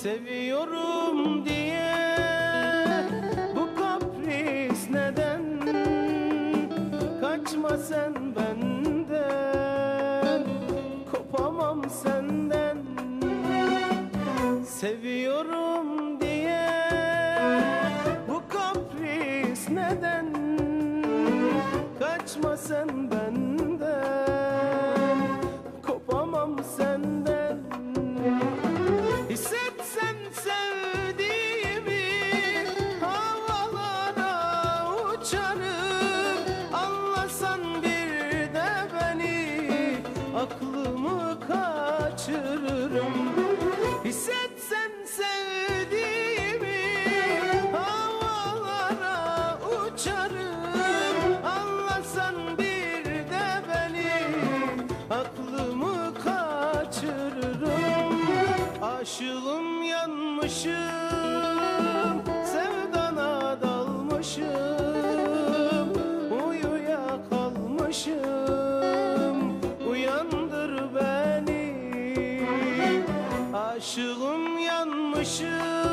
Seviyorum diye bu kapris neden? Kaçma sen benden, kopamam senden. Seviyorum diye bu kapris neden? Kaçma sen benden, kopamam senden. Hissetsen sevdiğimi havalara uçarım. Anlasan bir de beni, aklımı kaçırırım. Hissetsen sevdiğimi havalara uçarım. Anlasan bir de beni, aklımı kaçırırım. Aşığım yanmışım, sevdana dalmışım, uyuya kalmışım, uyandır beni. Aşığım yanmışım,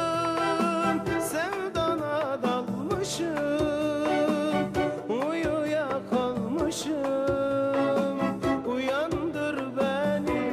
sevdana dalmışım, uyuya kalmışım, uyandır beni.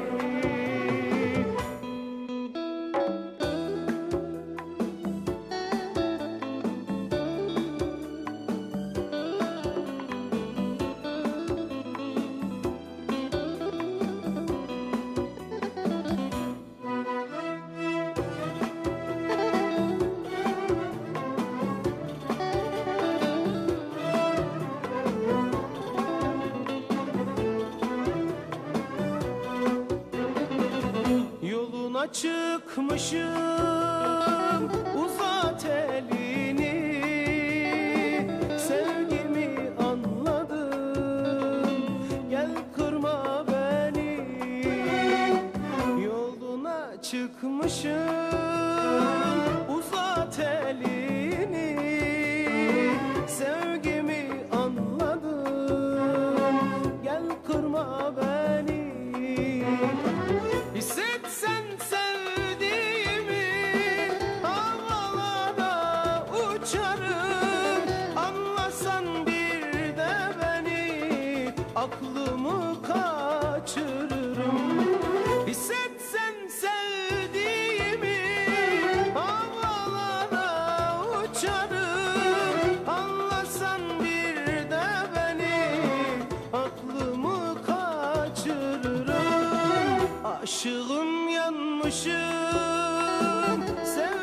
Yoluna çıkmışım, uzat elini. Sevgimi anladım, gel kırma beni. Yoluna çıkmışım, uzat elini. Sevgimi anladım, gel kırma beni. Hissetsen sevdiğimi havalara uçarım. Anlasan bir de beni, aklımı kaçırırım. Hissetsen sevdiğimi havalara uçarım. Anlasan bir de beni, aklımı kaçırırım. Aşığım yanmışım,